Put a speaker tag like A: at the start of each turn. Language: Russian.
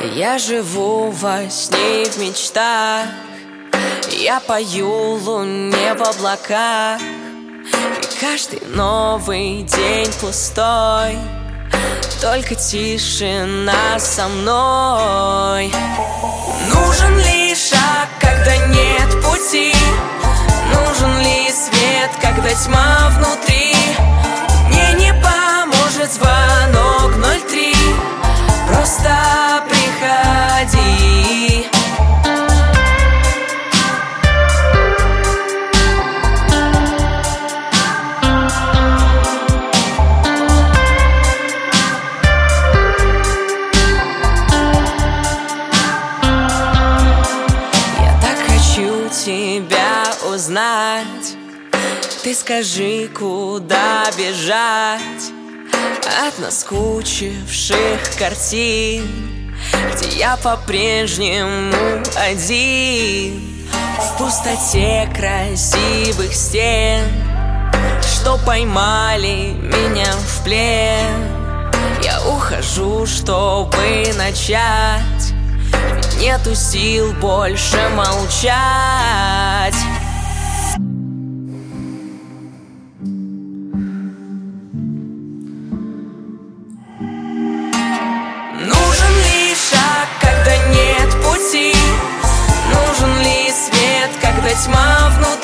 A: Я живу во сне и в мечтах, я пою луне в облаках, и каждый новый день пустой, только тишина со мной. Нужен ли шаг, когда нет пути? Нужен ли свет, когда тьма внутри? Мне не поможет звонок 03, просто приходи. Я так хочу тебя узнать. Ты скажи, куда бежать от наскучивших картин, где я по-прежнему один, в пустоте красивых стен, что поймали меня в плен. Я ухожу, чтобы начать, ведь нету сил больше молчать. Нужен ли шаг, когда нет пути? Нужен ли свет, когда тьма внутри?